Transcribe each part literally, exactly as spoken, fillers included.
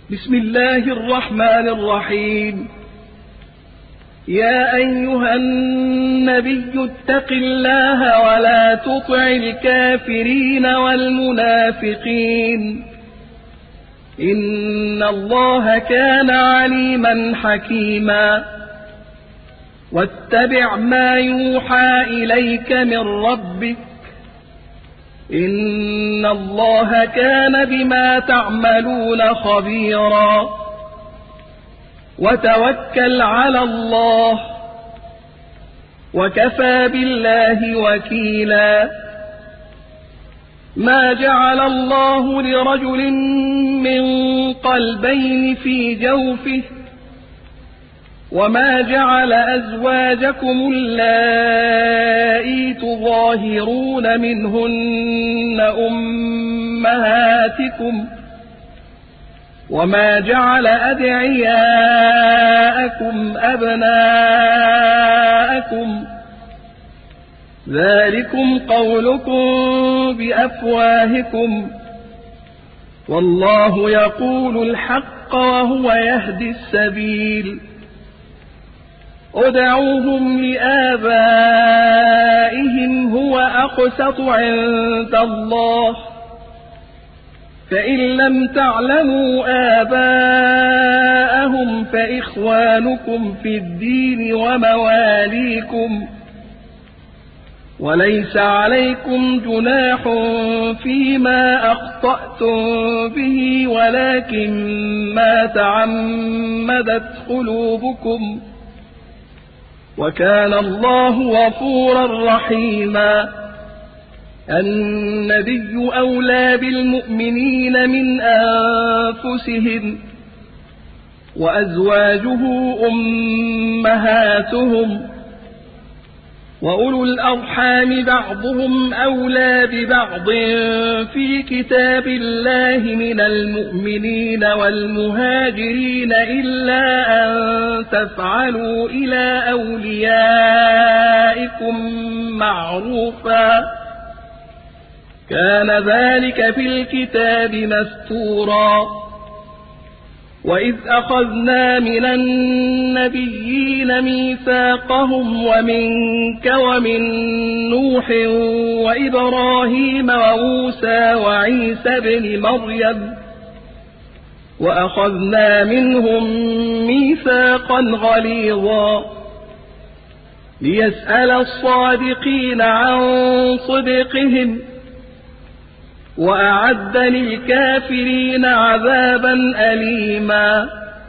بسم الله الرحمن الرحيم. يا أيها النبي اتق الله ولا تطع الكافرين والمنافقين إن الله كان عليما حكيما. واتبع ما يوحى إليك من ربك إن الله كان بما تعملون خبيرا. وتوكل على الله وكفى بالله وكيلا. ما جعل الله لرجل من قلبين في جوفه وما جعل أزواجكم اللائي تظاهرون منهن أمهاتكم وما جعل أدعياءكم أبناءكم ذلكم قولكم بأفواهكم والله يقول الحق وهو يهدي السبيل. ادعوهم لآبائهم هو أقسط عند الله فإن لم تعلموا آباءهم فإخوانكم في الدين ومواليكم وليس عليكم جناح فيما أخطأتم به ولكن ما تعمدت قلوبكم وكان الله غفورا رحيما. النبي أولى بالمؤمنين من أنفسهم وأزواجه أمهاتهم وأولو الأرحام بعضهم أولى ببعض في كتاب الله من المؤمنين والمهاجرين إلا أن تفعلوا إلى أوليائكم معروفا كان ذلك في الكتاب مستورا. وإذ أخذنا من النبيين ميثاقهم ومنك ومن نوح وإبراهيم وموسى وعيسى بن مريم وأخذنا منهم ميثاقا غليظا ليسأل الصادقين عن صدقهم وأعد للكافرين عذابا أليما.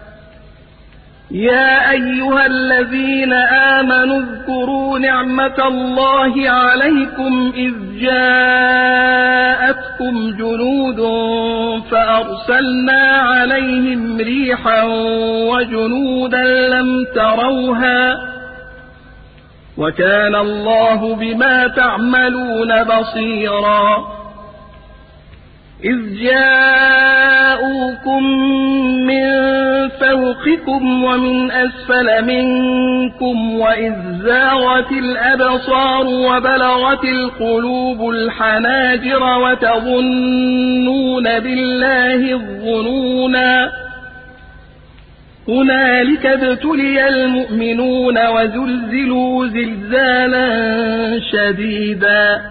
يا أيها الذين آمنوا اذكروا نعمة الله عليكم إذ جاءتكم جنود فأرسلنا عليهم ريحا وجنودا لم تروها وكان الله بما تعملون بصيرا. إذ جاءوكم من فوقكم ومن أسفل منكم وإذ زاغت الأبصار وبلغت القلوب الحناجر وتظنون بالله الظنونا هنالك ابتلي المؤمنون وزلزلوا زلزالا شديدا.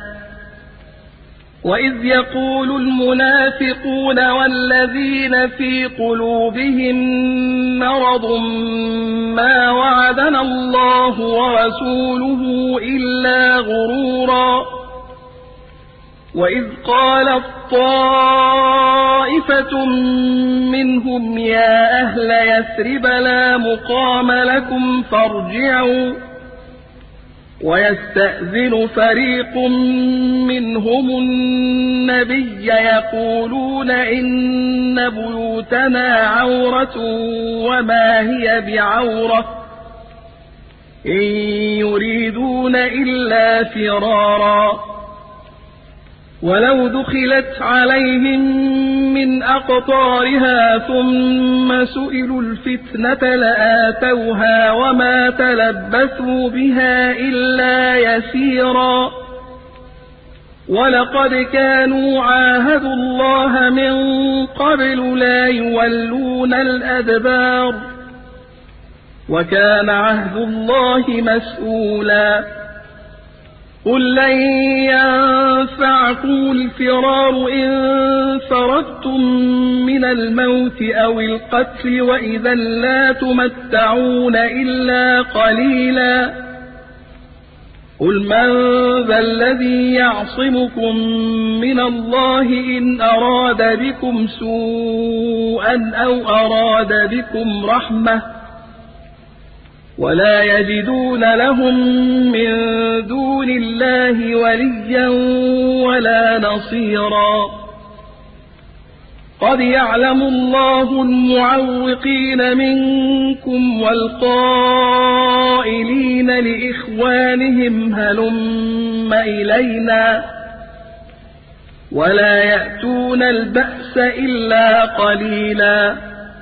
وإذ يقول المنافقون والذين في قلوبهم مرض ما وعدنا الله ورسوله إلا غرورا. وإذ قالت طائفة منهم يا أهل يثرب لا مقام لكم فارجعوا ويستأذن فريق منهم النبي يقولون إن بيوتنا عورة وما هي بعورة إن يريدون إلا فرارا. ولو دخلت عليهم من أقطارها ثم سئلوا الفتنة لآتوها وما تلبثوا بها إلا يسيرا. ولقد كانوا عاهدوا الله من قبل لا يولون الأدبار وكان عهد الله مسؤولا قل لن ينفعكم الفرار إن فررتم من الموت أو القتل وإذا لا تمتعون إلا قليلا قل من ذا الذي يعصمكم من الله إن أراد بكم سوءا أو أراد بكم رحمة ولا يجدون لهم من دون الله وليا ولا نصيرا قد يعلم الله المعوقين منكم والقائلين لإخوانهم هلم إلينا ولا يأتون البأس إلا قليلا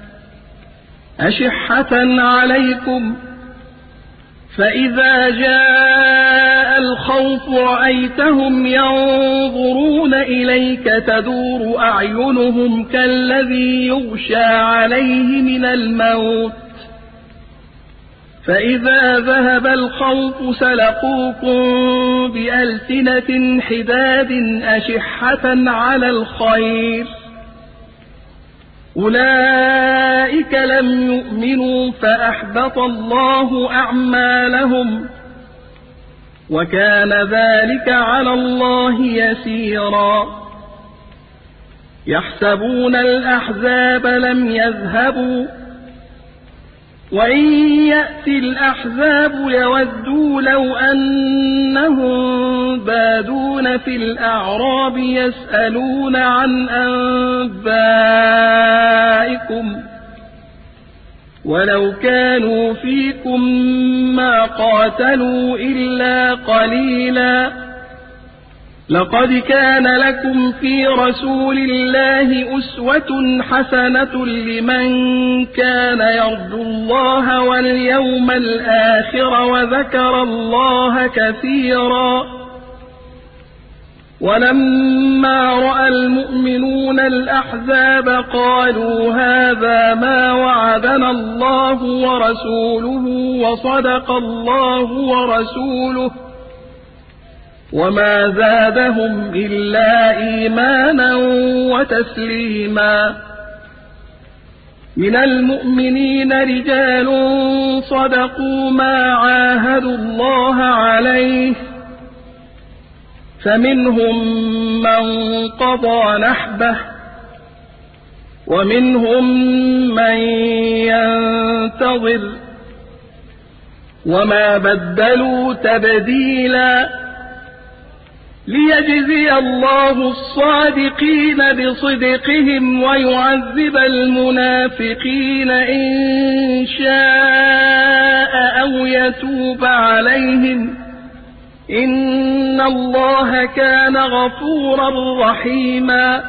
أشحة عليكم فإذا جاء الخوف رأيتهم ينظرون إليك تدور أعينهم كالذي يغشى عليه من الموت فإذا ذهب الخوف سلقوكم بألسنة حداد أشحة على الخير أولئك لم يؤمنوا فأحبط الله أعمالهم وكان ذلك على الله يسيرا يحسبون الأحزاب لم يذهبوا وإن يأتي الأحزاب يودوا لو أنهم بادون في الأعراب يسألون عن أنبائكم ولو كانوا فيكم ما قاتلوا إلا قليلا لقد كان لكم في رسول الله أسوة حسنة لمن كان يرجو الله واليوم الآخر وذكر الله كثيرا ولما رأى المؤمنون الأحزاب قالوا هذا ما وعدنا الله ورسوله وصدق الله ورسوله وما زادهم إلا إيمانا وتسليما من المؤمنين رجال صدقوا ما عاهدوا الله عليه فمنهم من قضى نحبه ومنهم من ينتظر وما بدلوا تبديلا ليجزي الله الصادقين بصدقهم ويعذب المنافقين إن شاء أو يتوب عليهم إن الله كان غفورا رحيما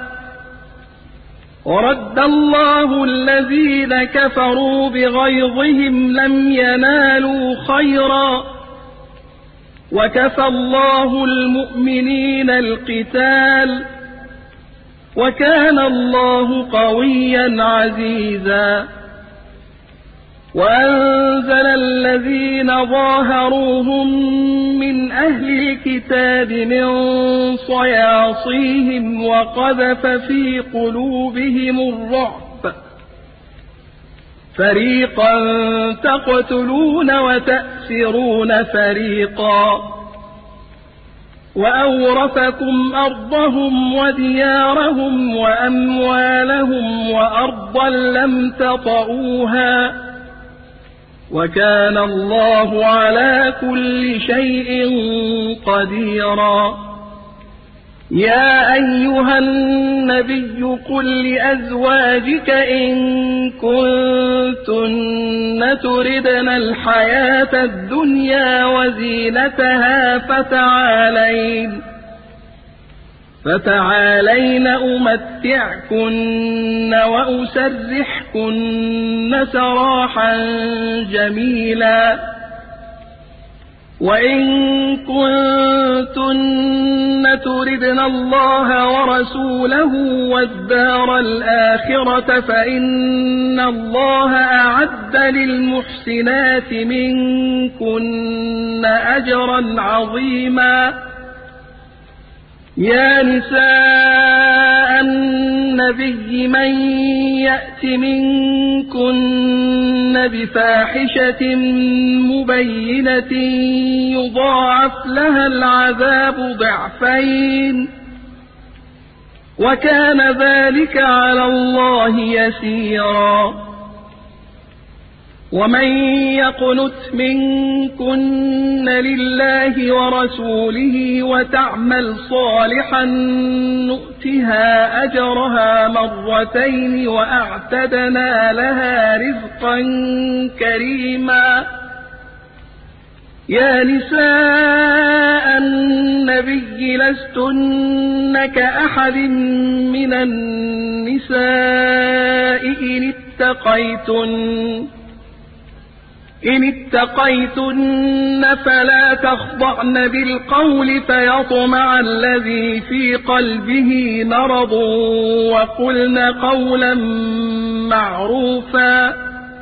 ورد الله الذين كفروا بغيظهم لم ينالوا خيرا وكفى الله المؤمنين القتال وكان الله قويا عزيزا وأنزل الذين ظاهروهم من أهل الكتاب من صياصيهم وقذف في قلوبهم الرعب فريقا تقتلون وتأسرون فريقا وأورثكم أرضهم وديارهم وأموالهم وأرضا لم تطئوها وكان الله على كل شيء قديرا يا أيها النبي قل لأزواجك إن كنتن تردن الحياة الدنيا وزينتها فتعالين فتعالين أمتعكن وأسرحكن سراحا جميلا وإن كنتن تردن الله ورسوله والدار الآخرة فإن الله أعد للمحسنات منكن أجرا عظيما. يا نساء النبي من يأت منكن بفاحشة مبينة يضاعف لها العذاب ضعفين وكان ذلك على الله يسيرا. ومن يقنت منكن لله ورسوله وتعمل صالحا نؤتها أجرها مرتين وأعتدنا لها رزقا كريما. يا نساء النبي لستن كأحد من النساء إن اتقيتن إن اتقيتن فلا تخضعن بالقول فيطمع الذي في قلبه مرض وقلن قولا معروفا.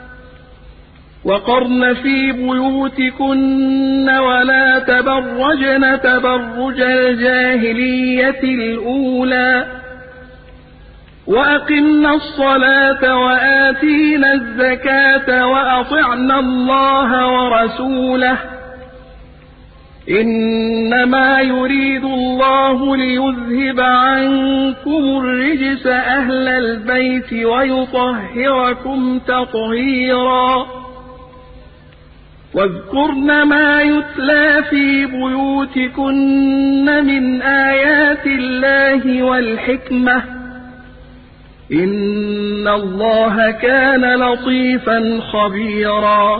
وقرن في بيوتكن ولا تبرجن تبرج الجاهلية الأولى وأقمنا الصلاة وآتينا الزكاة وأطعنا الله ورسوله إنما يريد الله ليذهب عنكم الرجس أهل البيت ويطهركم تطهيرا. واذكرن ما يتلى في بيوتكن من آيات الله والحكمة إن الله كان لطيفا خبيرا.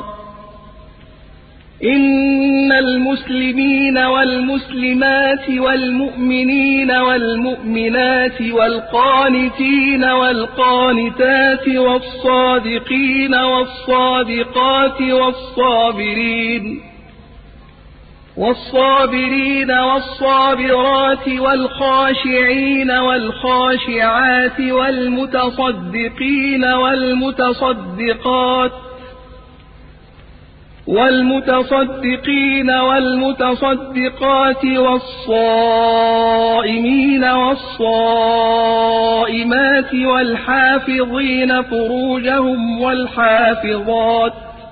إن المسلمين والمسلمات والمؤمنين والمؤمنات والقانتين والقانتات والصادقين والصادقات والصابرين والصابرين والصابرات والخاشعين والخاشعات والمتصدقين والمتصدقات والمتصدقين والمتصدقات والصائمين والصائمات والحافظين فروجهم والحافظات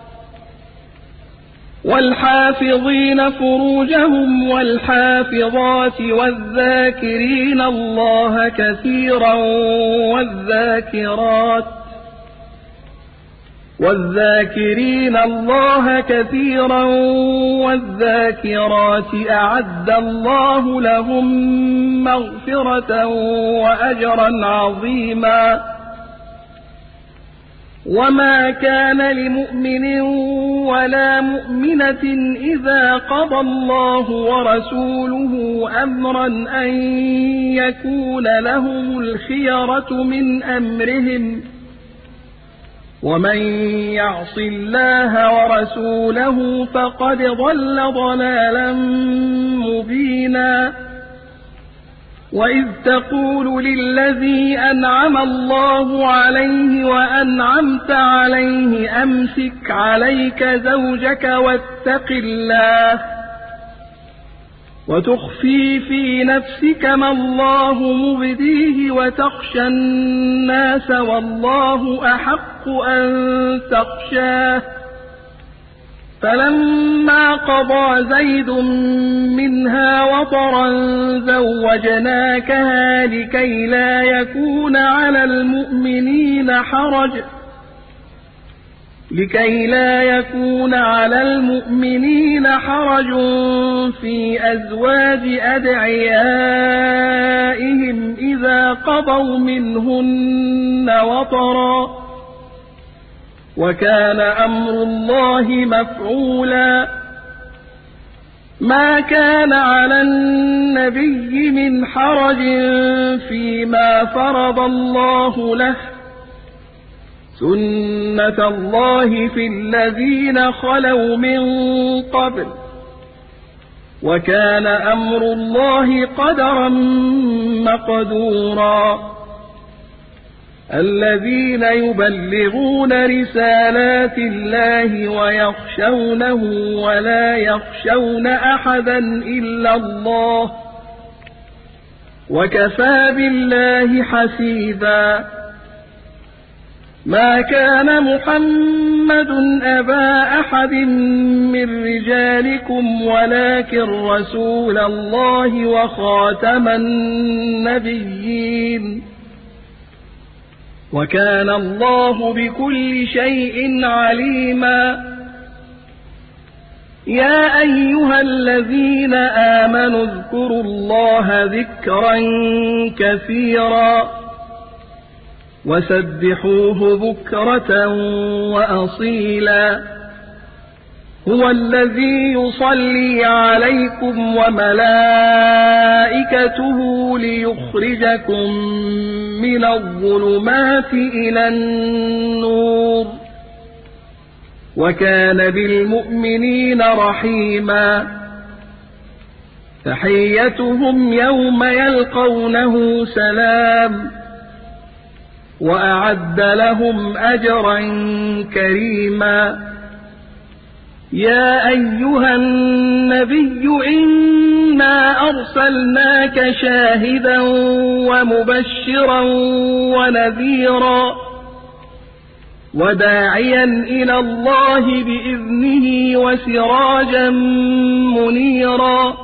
والحافظين فروجهم والحافظات والذاكرين الله كثيرا والذاكرات والذاكرين الله كثيرا والذاكرات أعد الله لهم مغفرة وأجرا عظيما. وما كان لمؤمن ولا مؤمنة إذا قضى الله ورسوله أمرا أن يكون لهم الخيرة من أمرهم ومن يعص الله ورسوله فقد ضل ضلالا مبينا. وإذ تقول للذي أنعم الله عليه وأنعمت عليه أمسك عليك زوجك واتق الله وتخفي في نفسك ما الله مبديه وتخشى الناس والله أحق أن تخشاه. فلما قضى زيد منها وطرا زوجناكها لكي لا يكون على المؤمنين حرج لكي لا يكون على المؤمنين حرج في أزواج أدعيائهم إذا قضوا منهن وطرا وكان أمر الله مفعولا. ما كان على النبي من حرج فيما فرض الله له سنة الله في الذين خلوا من قبل وكان أمر الله قدرا مقدورا الذين يبلغون رسالات الله ويخشونه ولا يخشون أحدا إلا الله وكفى بالله حسيبا ما كان محمد أبا أحد من رجالكم ولكن رسول الله وخاتم النبيين وكان الله بكل شيء عليما يا أيها الذين آمنوا اذكروا الله ذكرا كثيرا وسبحوه بكرة وأصيلا هو الذي يصلي عليكم وملائكته ليخرجكم من الظلمات إلى النور وكان بالمؤمنين رحيما تحيتهم يوم يلقونه سلام وأعد لهم أجرا كريما يا أيها النبي إنا أرسلناك شاهدا ومبشرا ونذيرا وداعيا إلى الله بإذنه وسراجا منيرا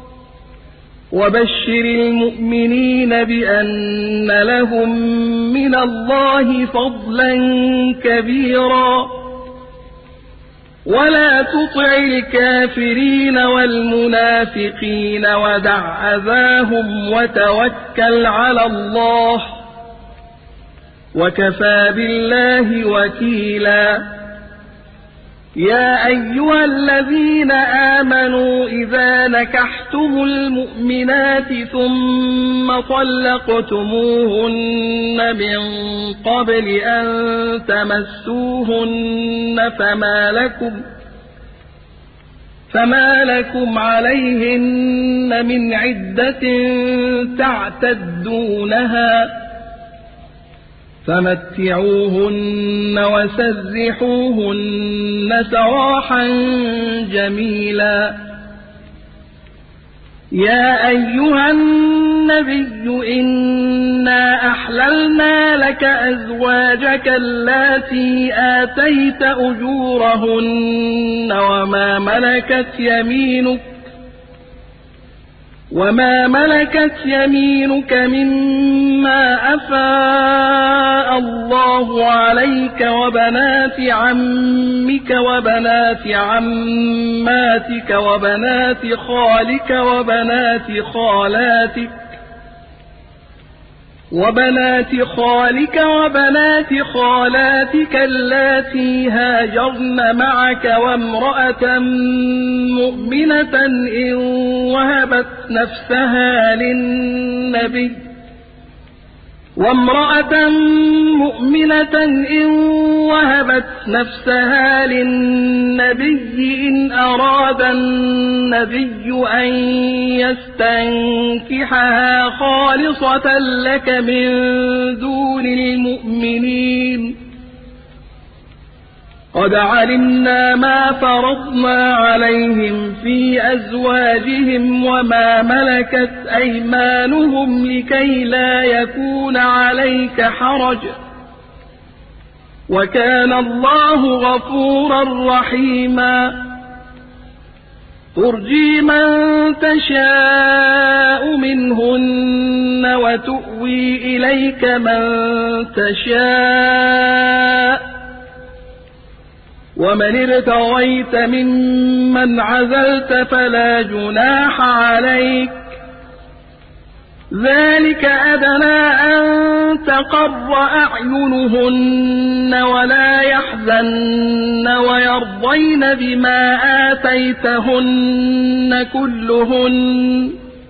وبشر المؤمنين بأن لهم من الله فضلا كبيرا ولا تطع الكافرين والمنافقين ودع أذاهم وتوكل على الله وكفى بالله وكيلا يا أيها الذين آمنوا إذا نكحتم المؤمنات ثم طلقتموهن من قبل أن تمسوهن فما لكم فما لكم عليهن من عدة تعتدونها فمتعوهن وسرحوهن سراحا جميلا يا أيها النبي إنا أحللنا لك أزواجك اللاتي آتيت أجورهن وما ملكت يمينك وما ملكت يمينك مما أفاء الله عليك وبنات عمك وبنات عماتك وبنات خالك وبنات خالاتك وبنات خالك وبنات خالاتك اللاتي هاجرن معك وامرأة مؤمنة إن وهبت نفسها للنبي وامرأة مؤمنة إن وهبت نفسها للنبي إن أراد النبي أن يستنكحها خالصة لك من دون المؤمنين قد علمنا ما فرضنا عليهم في أزواجهم وما ملكت أيمانهم لكي لا يكون عليك حرج وكان الله غفورا رحيما ترجي من تشاء منهن وتؤوي إليك من تشاء ومن ابتغيت ممن عزلت فلا جناح عليك ذلك أدنى أن تقر أعينهن ولا يحزن ويرضين بما آتيتهن كلهن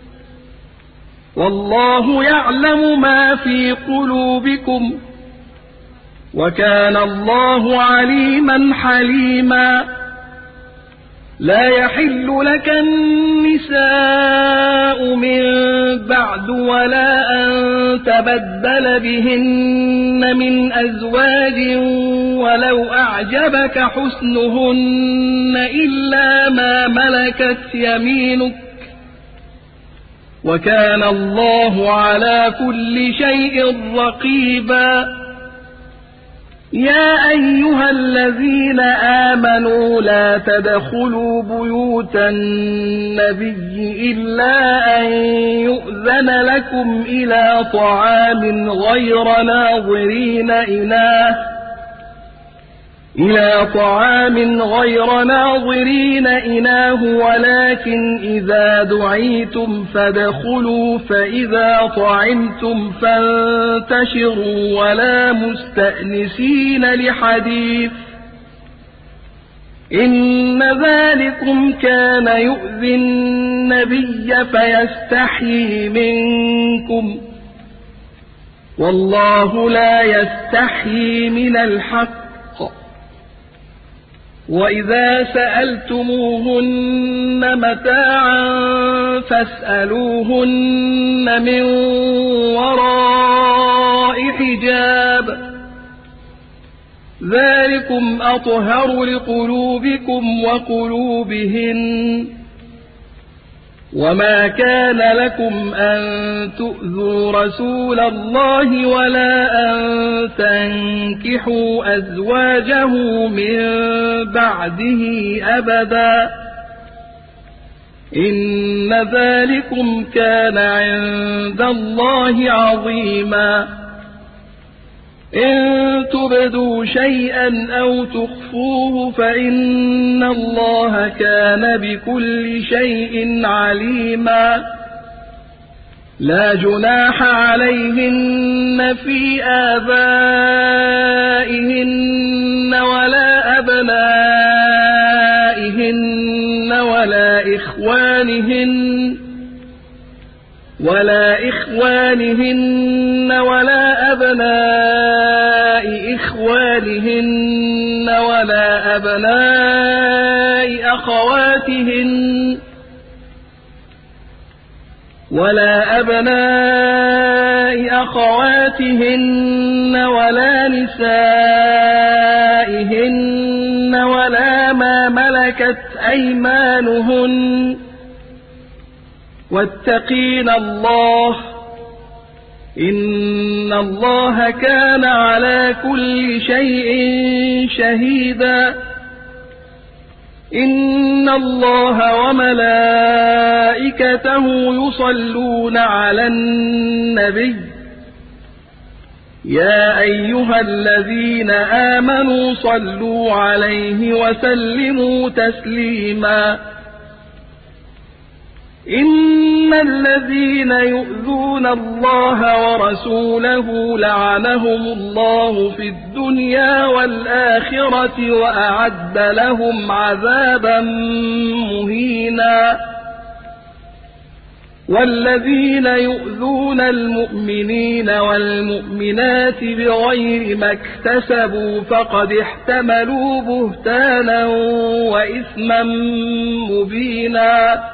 والله يعلم ما في قلوبكم وكان الله عليما حليما لا يحل لك النساء من بعد ولا أن تبدل بهن من أزواج ولو أعجبك حسنهن إلا ما ملكت يمينك وكان الله على كل شيء رقيبا. يا أيها الذين آمنوا لا تدخلوا بيوت النبي إلا أن يؤذن لكم إلى طعام غير ناظرين إناه إلى طعام غير ناظرين إناه ولكن إذا دعيتم فادخلوا فإذا طعمتم فانتشروا ولا مستأنسين لحديث إن ذلكم كان يؤذي النبي فيستحيي منكم والله لا يستحيي من الحق. وإذا سألتموهن متاعا فاسألوهن من وراء حجاب ذلكم أطهر لقلوبكم وقلوبهن. وما كان لكم أن تؤذوا رسول الله ولا أن تنكحوا أزواجه من بعده أبدا إن ذلكم كان عند الله عظيما. إن تبدوا شيئا أو تخفوه فإن الله كان بكل شيء عليما. لا جناح عليهن في آبائهن ولا أبنائهن ولا إخوانهن ولا إخوانهن ولا أبناء إخوانهن ولا أبناء أخواتهن ولا أبناء أخواتهن ولا نسائهن ولا ما ملكت أيمانهن واتقين الله إن الله كان على كل شيء شهيدا. إن الله وملائكته يصلون على النبي يا أيها الذين آمنوا صلوا عليه وسلموا تسليما. إن الذين يؤذون الله ورسوله لعنهم الله في الدنيا والآخرة وأعد لهم عذابا مهينا. والذين يؤذون المؤمنين والمؤمنات بغير ما اكتسبوا فقد احتملوا بهتانا وإثما مبينا.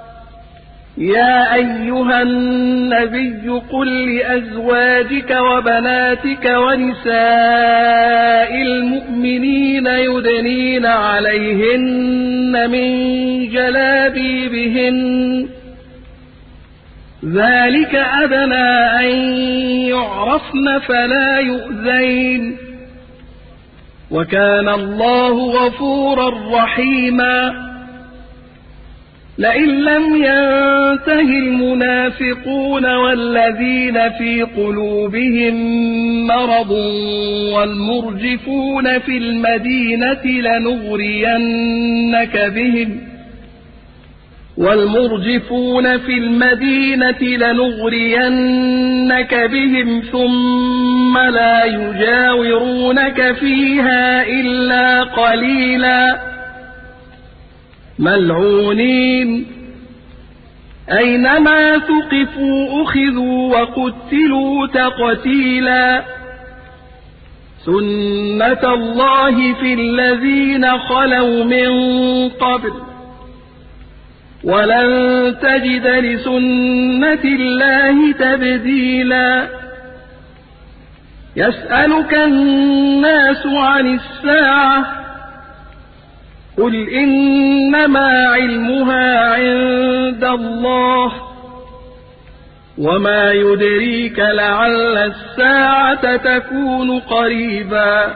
يا أيها النبي قل لأزواجك وبناتك ونساء المؤمنين يدنين عليهن من جلابيبهن ذلك أدنى أن يعرفن فلا يؤذين وكان الله غفورا رحيما. لئن لم ينته المنافقون والذين في قلوبهم مرض والمرجفون في المدينة لنغرينك بهم والمرجفون في المدينة لنغرينك بهم ثم لا يجاورونك فيها إلا قليلا ملعونين أينما ثقفوا أخذوا وقتلوا تقتيلا. سنة الله في الذين خلوا من قبل ولن تجد لسنة الله تبديلا يسألك الناس عن الساعة قل إنما علمها عند الله وما يدريك لعل الساعة تكون قريبا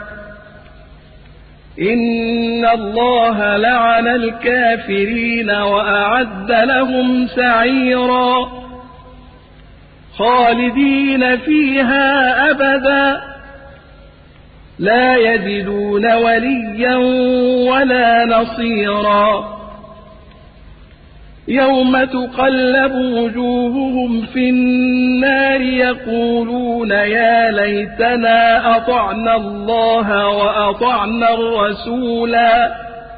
إن الله لعن الكافرين وأعد لهم سعيرا خالدين فيها أبدا لا يجدون وليا ولا نصيرا يوم تقلب وجوههم في النار يقولون يا ليتنا أطعنا الله وأطعنا الرسولا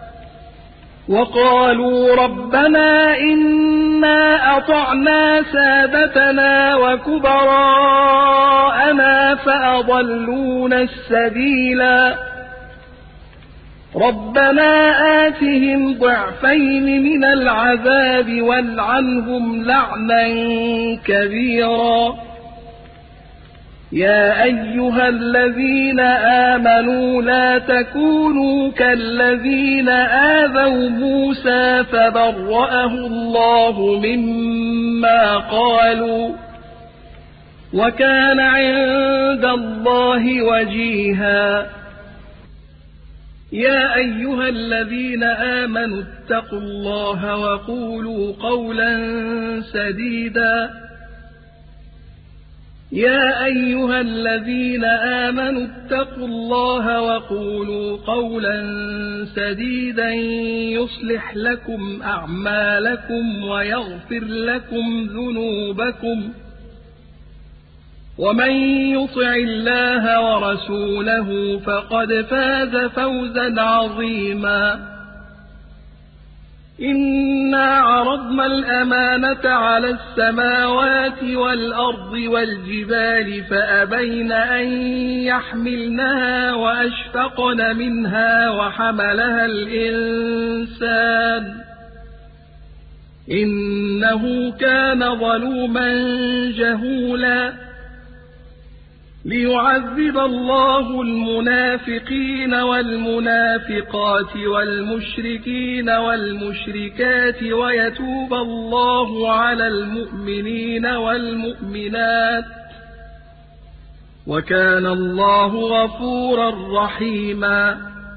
وقالوا ربنا إنا أطعنا سادتنا وكبراءنا فأضلونا السبيلا ربنا آتهم ضعفين من العذاب والعنهم لعنا كبيرا يا أيها الذين آمنوا لا تكونوا كالذين آذوا موسى فبرأه الله مما قالوا وكان عند الله وجيها يا أيها الذين آمنوا اتقوا الله وقولوا قولا سديدا يا أيها الذين آمنوا اتقوا الله وقولوا قولا سديدا يصلح لكم أعمالكم ويغفر لكم ذنوبكم ومن يطع الله ورسوله فقد فاز فوزا عظيما إنا عرضنا الأمانة على السماوات والأرض والجبال فأبين أن يحملنها وأشفقن منها وحملها الإنسان إنه كان ظلوما جهولا ليعذب الله المنافقين والمنافقات والمشركين والمشركات ويتوب الله على المؤمنين والمؤمنات وكان الله غفورا رحيما